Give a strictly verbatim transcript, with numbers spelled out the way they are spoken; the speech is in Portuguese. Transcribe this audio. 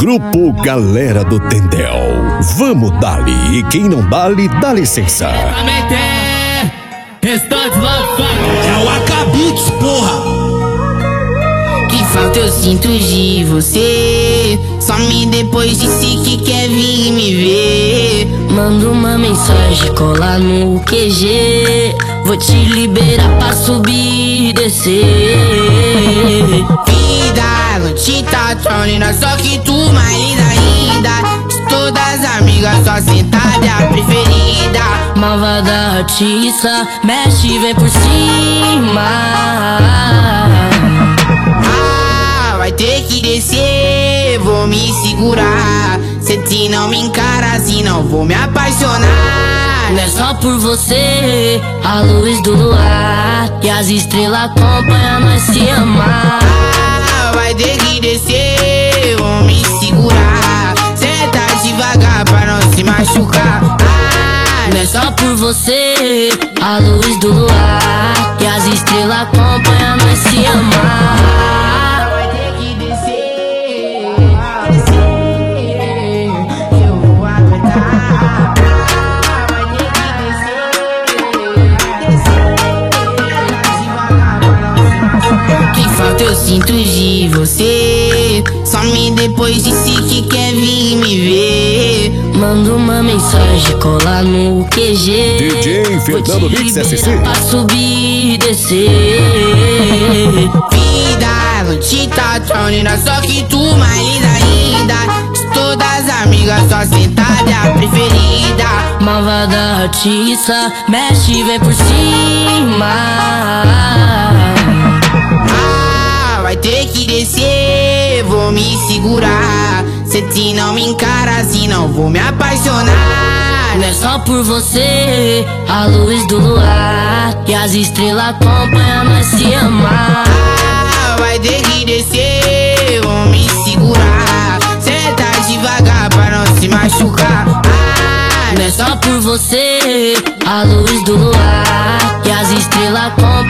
Grupo Galera do Tendel. Vamos dali, e quem não dali, dá licença. É o Acabits, porra. Que falta eu sinto de você. Some depois disse que quer vir me ver. Manda uma mensagem, cola no Q G. Vou te liberar pra subir e descer. Vida, não te tá tronina, só que tu mais linda ainda. De todas as amigas, só sentada é a preferida. Malvada artista, mexe, vem por cima. Ah, vai ter que descer, vou me segurar. Se te não me encara assim, não vou me apaixonar. Não é só por você, a luz do luar e as estrelas acompanham nós se amar. Ah, vai ter que descer, vou me segurar. Senta devagar pra não se machucar. Ah, não é só por você, a luz do luar e as estrelas acompanham nós se amar. Vai ter que descer, descer, eu vou aguentar. Vai ter que descer, devagar pra não se machucar. Que falta eu sinto de você. Some depois disse que quer vir me ver. Manda uma mensagem, cola no Q G. D J Fernando Mix S C. Pra subir e descer. Vida, não te tá tronina, só que tu mais linda ainda. De todas as amigas, só sentada é a preferida. Malvada artista, mexe, vem por cima. Ah, vai ter que descer, vou me segurar. Se te não me encara assim, não vou me apaixonar. Não é só por você, a luz do luar e as estrelas acompanham nós se amar. Ah, vai ter que descer, vou me segurar. Senta devagar pra não se machucar. Ah, não é só por você, a luz do luar e as estrelas acompanham